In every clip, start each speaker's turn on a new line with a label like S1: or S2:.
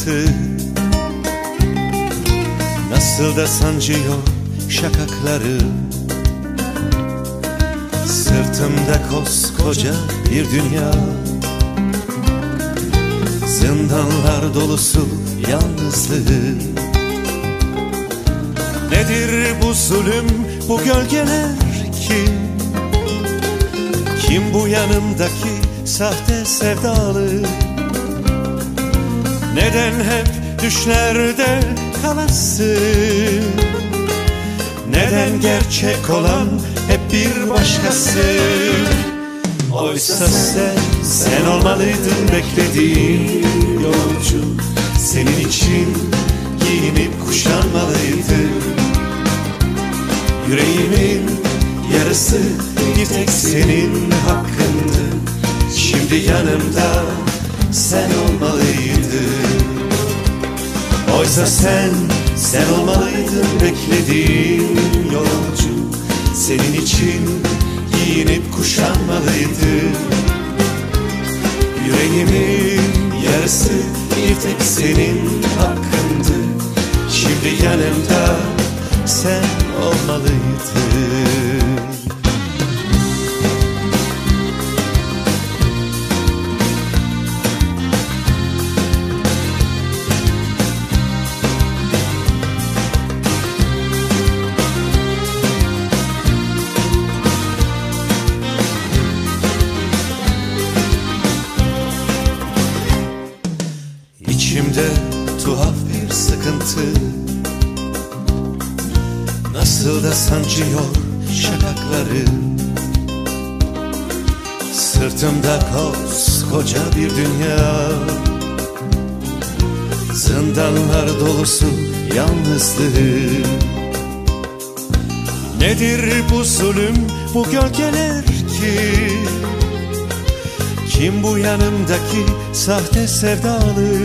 S1: sıkıntı, nasıl da sancıyor şakakları. Sırtımda koskoca bir dünya, zindanlar dolusu yalnızlığı. Nedir bu zulüm, bu gölgeler kim? Kim bu yanımdaki sahte sevdalı? Neden hep düşlerde kalasın? Neden gerçek olan hep bir başkası? Oysa sen olmalıydın beklediğim yolcu. Senin için giyinip kuşanmalıydım. Yüreğimin yarısı bir tek senin hakkındı. Şimdi yanımda sen olmalıydın. Oysa sen olmalıydın beklediğim yolcu. Senin için giyinip kuşanmalıydım. Yüreğimin yarısı bir tek senin hakkındı. Şimdi yanımda sen olmalıydın. İçimde tuhaf bir sıkıntı, nasıl da sancıyor şakakları. Sırtımda koskoca bir dünya, zindanlar dolusu yalnızlığı. Nedir bu zulüm, bu gölgeler ki? Kim bu yanımdaki sahte sevdalı?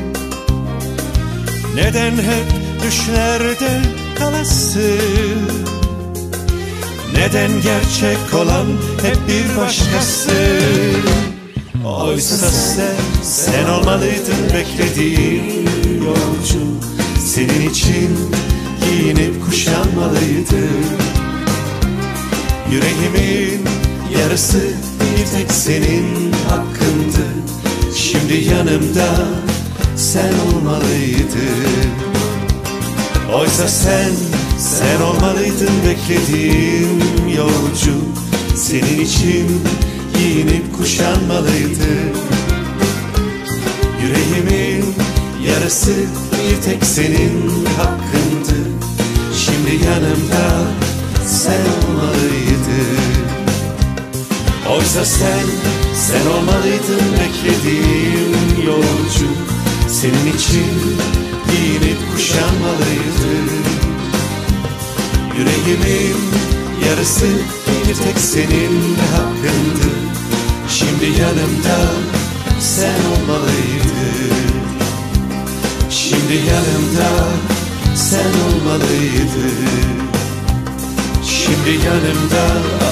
S1: Neden hep düşlerde kalasın? Neden gerçek olan hep bir başkası? Oysa sen olmalıydın beklediğim yolcu. Senin için giyinip kuşanmalıydım. Yüreğimin yarısı bir tek senin hakkındı. Şimdi yanımda sen olmalıydın. Oysa sen olmalıydın beklediğim yolcu. Senin için giyinip kuşanmalıydım. Yüreğimin yarısı bir tek senin hakkındı. Şimdi yanımda sen olmalıydın. Oysa sen olmalıydın beklediğim yolcu. Senin için giyinip kuşanmalıydım. Yüreğimin yarısı bir tek senin hakkındı. Şimdi yanımda sen olmalıydın. Şimdi yanımda sen olmalıydın. Şimdi yanımda